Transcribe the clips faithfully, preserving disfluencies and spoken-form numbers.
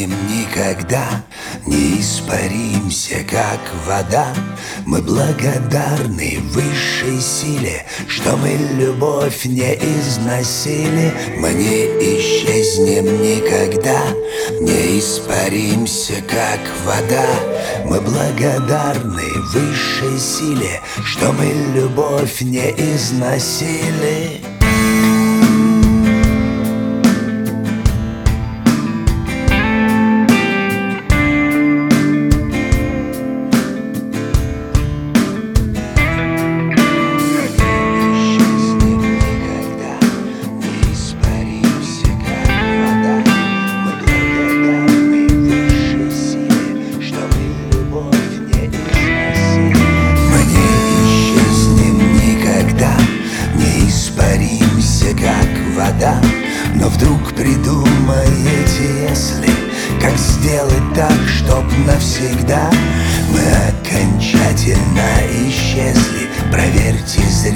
исчезнем никогда, не испаримся, как вода. Мы благодарны высшей силе, что мы любовь не износили. Мы не исчезнем никогда, не испаримся, как вода. Мы благодарны высшей силе, что мы любовь не износили. Но вдруг придумаете, если как сделать так, чтоб навсегда мы окончательно исчезли. Проверьте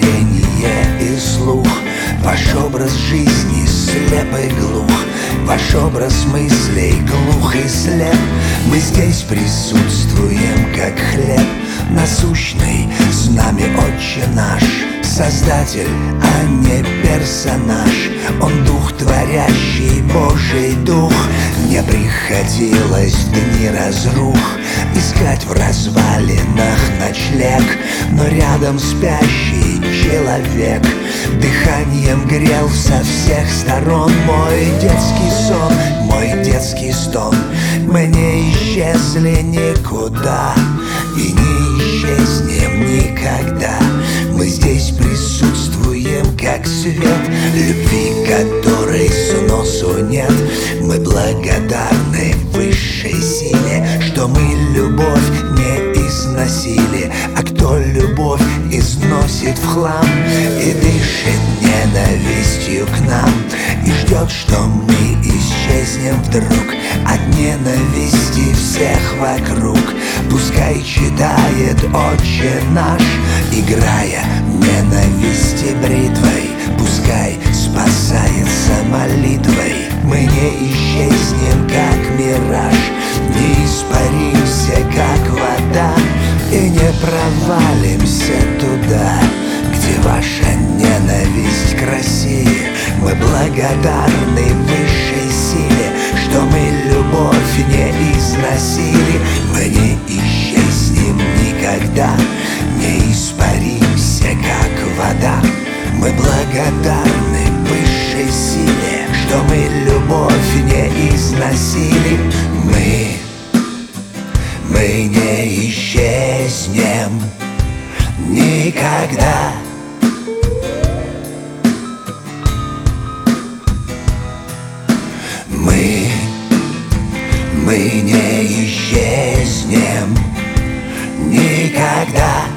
зрение и слух. Ваш образ жизни слеп и глух, ваш образ мыслей глух и слеп. Мы здесь присутствуем, как хлеб насущный, с нами Отче наш. Создатель, а не персонаж. Он дух творящий, Божий дух. Мне приходилось в дни разрух искать в развалинах ночлег, но рядом спящий человек дыханием грел со всех сторон. Мой детский сон, мой детский стон. Мы не исчезли никуда и не исчезнем никогда. Мы здесь присутствуем, как свет, любви которой сносу нет. Мы благодарны высшей силе, что мы любовь не износили. А кто любовь износит в хлам и дышит ненавистью к нам, и ждет, что мы исчезнем вдруг от ненависти всех вокруг, пускай читает Отче наш, играя ненависти бритвой, пускай спасается молитвой. Мы не исчезнем, как мираж, не испаримся, как вода, и не провалимся туда, где ваша ненависть к России. Мы благодарны высшей силе, что мы любовь не износили. Мы не исчезнем никогда, не испаримся, как вода. Мы благодарны высшей силе, что мы любовь не износили. Мы, мы не исчезнем никогда. Мы, мы не исчезнем никогда.